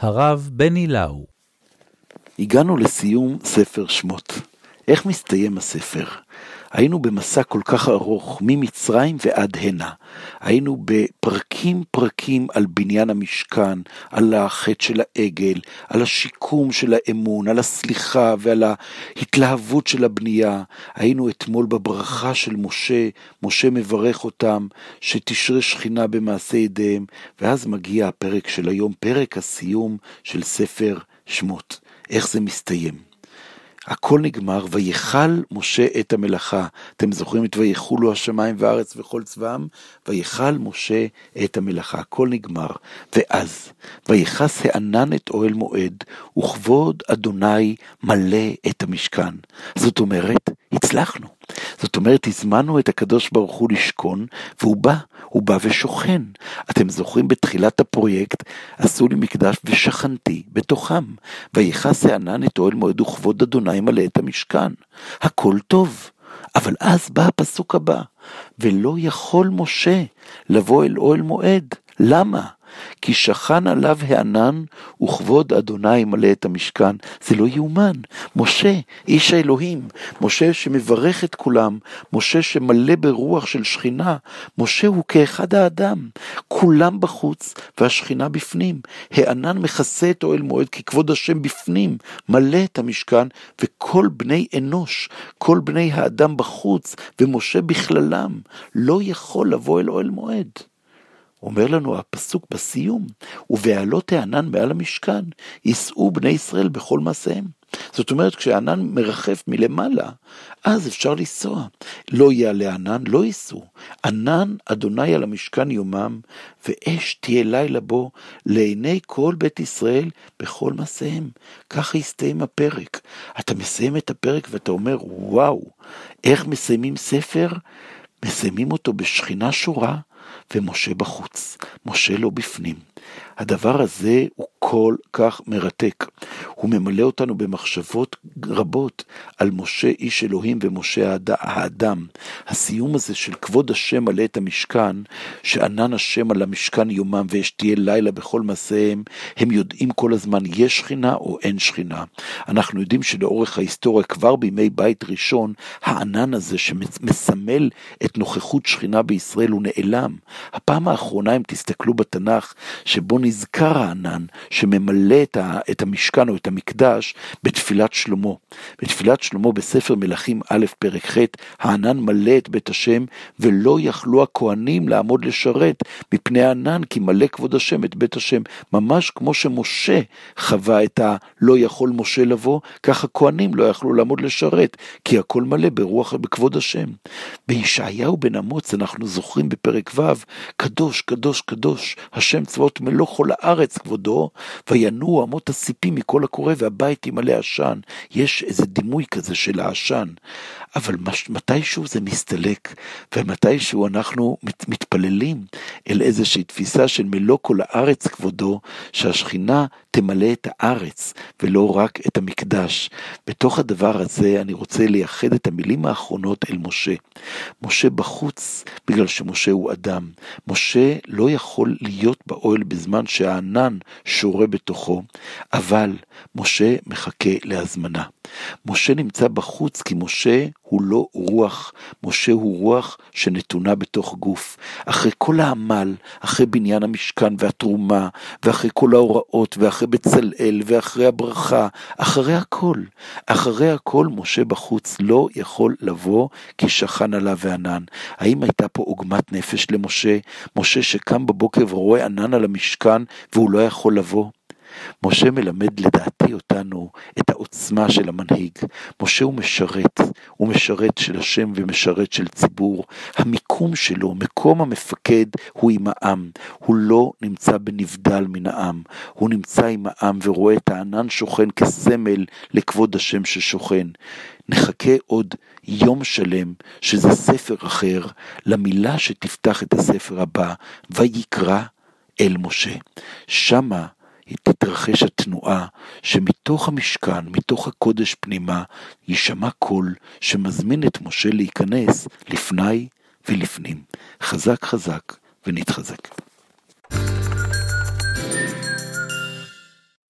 הרב בני לאו. הגענו לסיום ספר שמות. איך מסתיים הספר? היינו במסע כל כך ארוך, ממצרים ועד הנה. היינו פרקים על בניין המשכן, על החטא של העגל, על השיקום של האמון, על הסליחה ועל ההתלהבות של הבנייה. היינו אתמול בברכה של משה, משה מברך אותם, שתשרה שכינה במעשה ידיהם, ואז מגיע הפרק של היום, פרק הסיום של ספר שמות. איך זה מסתיים? הכל נגמר, ויכל משה את המלאכה. אתם זוכרים את ויכולו השמיים והארץ וכל צבאם? ויכל משה את המלאכה. הכל נגמר. ואז, ויכס הענן את אוהל מועד, וכבוד אדוני מלא את המשכן. זאת אומרת, הצלחנו. זאת אומרת, הזמנו את הקדוש ברוך הוא לשכון, והוא בא ושוכן. אתם זוכרים בתחילת הפרויקט, עשו לי מקדש ושכנתי בתוכם. ויכס הענן את אוהל מועד וכבוד אדוני מלא את המשכן. הכל טוב. אבל אז בא הפסוק הבא, ולא יכול משה לבוא אל אוהל מועד. למה? כי שכן עליו הענן וכבוד אדוני מלא את המשכן. זה לא יאומן. משה, איש האלוהים, משה שמברך את כולם, משה שמלא ברוח של שכינה, משה הוא כאחד האדם, כולם בחוץ והשכינה בפנים. הענן מכסה את אוהל מועד כי כבוד השם בפנים, מלא את המשכן, וכל בני אנוש, כל בני האדם בחוץ, ומשה בכללם, לא יכול לבוא אל אוהל מועד. אומר לנו הפסוק בסיום, ובעלות הענן מעל המשכן, ייסעו בני ישראל בכל מעשיהם. זאת אומרת, כשהענן מרחף מלמעלה, אז אפשר לנסוע. לא יעלה הענן, לא ייסעו. ענן אדוני על המשכן יומם, ואש תהיה לילה בו, לעיני כל בית ישראל בכל מעשיהם. ככה יסתיים הפרק. אתה מסיים את הפרק ואתה אומר, וואו, איך מסיימים ספר? מסיימים אותו בשכינה שורה, ומשה בחוץ, משה לא בפנים. הדבר הזה הוא כל כך מרתק. הוא ממלא אותנו במחשבות רבות על משה איש אלוהים ומשה האדם. הסיום הזה של כבוד השם מלא את המשכן, שענן השם על המשכן יומם ושתהיה לילה בכל מעשיהם, הם יודעים כל הזמן יש שכינה או אין שכינה. אנחנו יודעים שלאורך ההיסטוריה כבר בימי בית ראשון, הענן הזה שמסמל את נוכחות שכינה בישראל הוא נעלם. הפעם האחרונה אם תסתכלו בתנ"ך שבו נזכר הענן שממלא את המשכן או את המקדש בתפילת שלמה. בתפילת שלמה בספר מלכים א' פרק ח', הענן מלא את בית השם ולא יכלו הכהנים לעמוד לשרת מפני הענן כי מלא כבוד השם את בית השם. ממש כמו שמשה חווה את לא יכול משה לבוא, כך הכהנים לא יכלו לעמוד לשרת כי הכל מלא ברוח בכבוד השם. בישעיהו בן אמוץ אנחנו זוכרים בפרק ו', קדוש קדוש קדוש השם צבאות מלוא כל הארץ כבודו, וינועו אמות הסיפים מכל הקורא והבית ימלא עשן. יש איזה דימוי כזה של העשן, אבל מתישהו זה מסתלק, ומתישהו אנחנו מתפללים אל איזושהי תפיסה של מלוא כל הארץ כבודו, שהשכינה תמלא את הארץ ולא רק את המקדש. בתוך הדבר הזה אני רוצה לייחד את המילים האחרונות אל משה. משה בחוץ בגלל שמשה הוא אדם. משה לא יכול להיות באוהל בזמן שהענן שורה בתוכו, אבל משה מחכה להזמנה. משה נמצא בחוץ כי משה הוא לא רוח, משה הוא רוח שנתונה בתוך גוף. אחרי כל העמל, אחרי בניין המשכן והתרומה, ואחרי כל ההוראות, ואחרי בצלאל, ואחרי הברכה, אחרי הכל משה בחוץ לא יכול לבוא כי שכן עליו הענן. האם הייתה פה עוגמת נפש למשה? משה שקם בבוקר ורואה ענן על המשכן והוא לא יכול לבוא? משה מלמד לדעתי אותנו את העוצמה של המנהיג. משה הוא משרת של השם ומשרת של ציבור. המיקום שלו, מקום המפקד הוא עם העם. הוא לא נמצא בנבדל מן העם. הוא נמצא עם העם ורואה את הענן שוכן כסמל לכבוד השם ששוכן. נחכה עוד יום שלם, שזה ספר אחר, למילה שתפתח את הספר הבא, ויקרא אל משה. שמה תתרחש התנועה שמתוך המשכן, מתוך הקודש פנימה, יישמע קול שמזמין את משה להיכנס לפני ולפנים. חזק חזק ונתחזק.